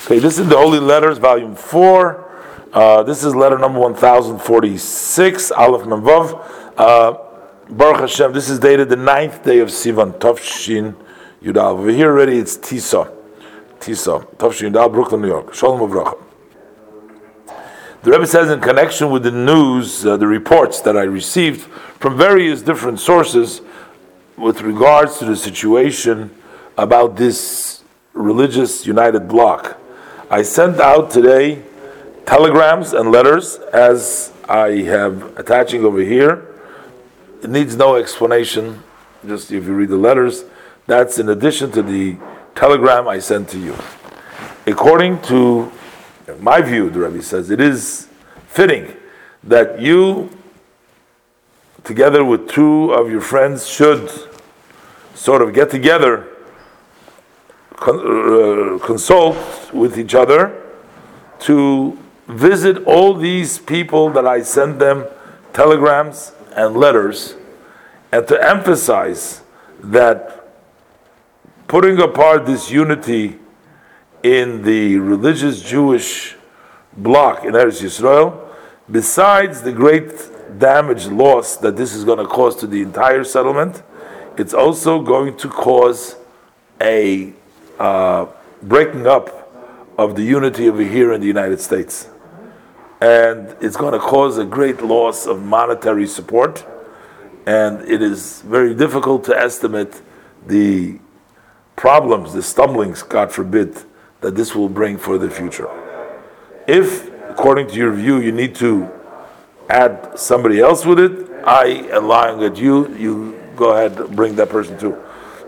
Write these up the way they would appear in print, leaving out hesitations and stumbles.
Okay, this is the Holy Letters, Volume 4. This is letter number 1046, Aleph Memvav. Baruch Hashem, this is dated the 9th day of Sivan, Tafshin Yudal. Over here already it's Tisa, Tafshin Yudal, Brooklyn, New York. Shalom Uvracha. The Rebbe says in connection with the news, the reports that I received from various different sources with regards to the situation about this religious united bloc, I sent out today telegrams and letters, as I have attaching over here. It needs no explanation, just if you read the letters. That's in addition to the telegram I sent to you. According to my view, the Rebbe says, it is fitting that you, together with two of your friends, should sort of get together, consult with each other to visit all these people that I sent them telegrams and letters, and to emphasize that putting apart this unity in the religious Jewish bloc in Eretz Yisrael, besides the great damage, loss that this is going to cause to the entire settlement, it's also going to cause a breaking up of the unity over here in the United States. And it's going to cause a great loss of monetary support, and it is very difficult to estimate the problems, the stumblings, God forbid, that this will bring for the future. If, according to your view, you need to add somebody else with it, I am lying at you go ahead and bring that person too.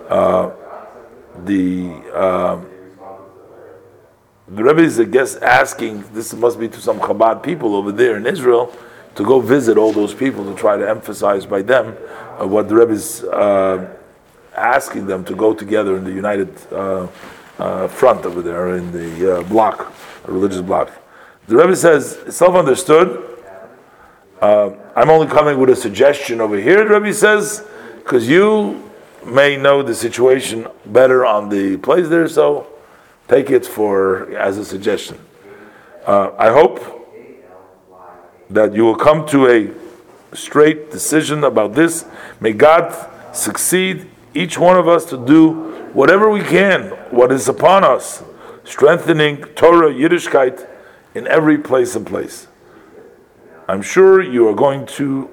The Rebbe is, I guess, asking, this must be to some Chabad people over there in Israel, to go visit all those people to try to emphasize by them what the Rebbe is asking them to go together in the united front over there in the bloc, religious bloc. The Rebbe says, self-understood, I'm only coming with a suggestion over here, the Rebbe says, because you may know the situation better on the place there, so take it as a suggestion. I hope that you will come to a straight decision about this. May God succeed each one of us to do whatever we can, what is upon us, strengthening Torah, Yiddishkeit in every place and place. I'm sure you are going to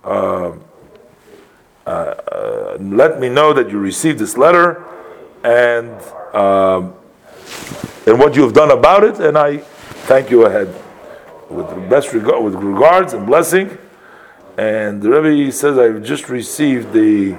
let me know that you received this letter and what you have done about it, and I thank you ahead with the best with regards and blessing. And the Rebbe says, I've just received the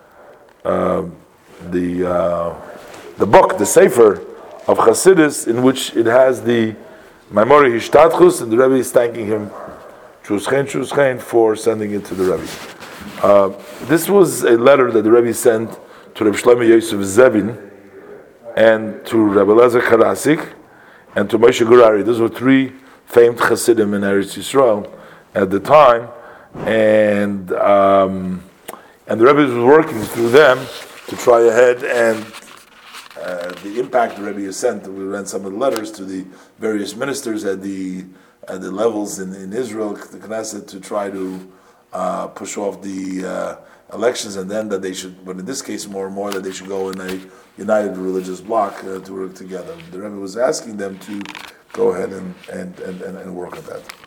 book, the Sefer of Chassidus, in which it has the Maimori Hishtadchus, and the Rebbe is thanking him, Shuschain, for sending it to the Rebbe. This was a letter that the Rebbe sent to Reb Shlomo Yosef Zevin, and to Rabbi Elazar Karasik, and to Moshe Gurari. Those were three famed Chassidim in Eretz Yisrael at the time, and the Rebbe was working through them to try ahead, and the impact the Rebbe has sent. We read some of the letters to the various ministers at the levels in Israel, the Knesset, to try to push off the elections, and then that they should, but in this case more and more, that they should go in a united religious bloc to work together. The Rebbe was asking them to go ahead and work on that.